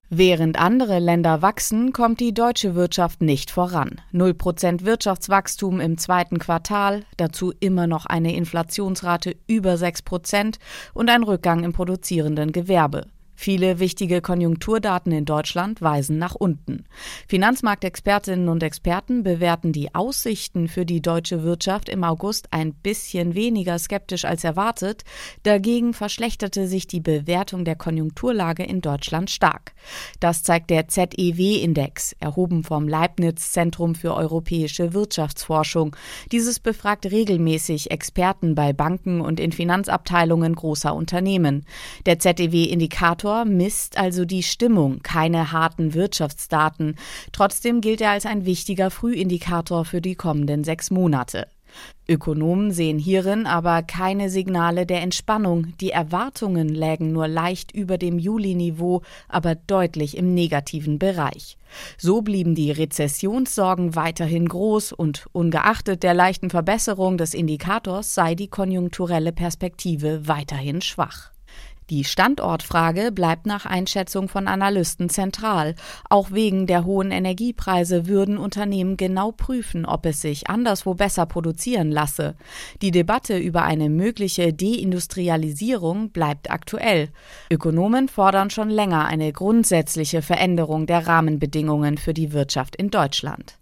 Während andere Länder wachsen, kommt die deutsche Wirtschaft nicht voran. 0% Wirtschaftswachstum im zweiten Quartal, dazu immer noch eine Inflationsrate über 6% und ein Rückgang im produzierenden Gewerbe. Viele wichtige Konjunkturdaten in Deutschland weisen nach unten. Finanzmarktexpertinnen und Experten bewerten die Aussichten für die deutsche Wirtschaft im August ein bisschen weniger skeptisch als erwartet. Dagegen verschlechterte sich die Bewertung der Konjunkturlage in Deutschland stark. Das zeigt der ZEW-Index, erhoben vom Leibniz-Zentrum für europäische Wirtschaftsforschung. Dieses befragt regelmäßig Experten bei Banken und in Finanzabteilungen großer Unternehmen. Der ZEW-Indikator misst also die Stimmung, keine harten Wirtschaftsdaten. Trotzdem gilt er als ein wichtiger Frühindikator für die kommenden 6 Monate. Ökonomen sehen hierin aber keine Signale der Entspannung. Die Erwartungen lägen nur leicht über dem Juli-Niveau, aber deutlich im negativen Bereich. So blieben die Rezessionssorgen weiterhin groß und ungeachtet der leichten Verbesserung des Indikators sei die konjunkturelle Perspektive weiterhin schwach. Die Standortfrage bleibt nach Einschätzung von Analysten zentral. Auch wegen der hohen Energiepreise würden Unternehmen genau prüfen, ob es sich anderswo besser produzieren lasse. Die Debatte über eine mögliche Deindustrialisierung bleibt aktuell. Ökonomen fordern schon länger eine grundsätzliche Veränderung der Rahmenbedingungen für die Wirtschaft in Deutschland.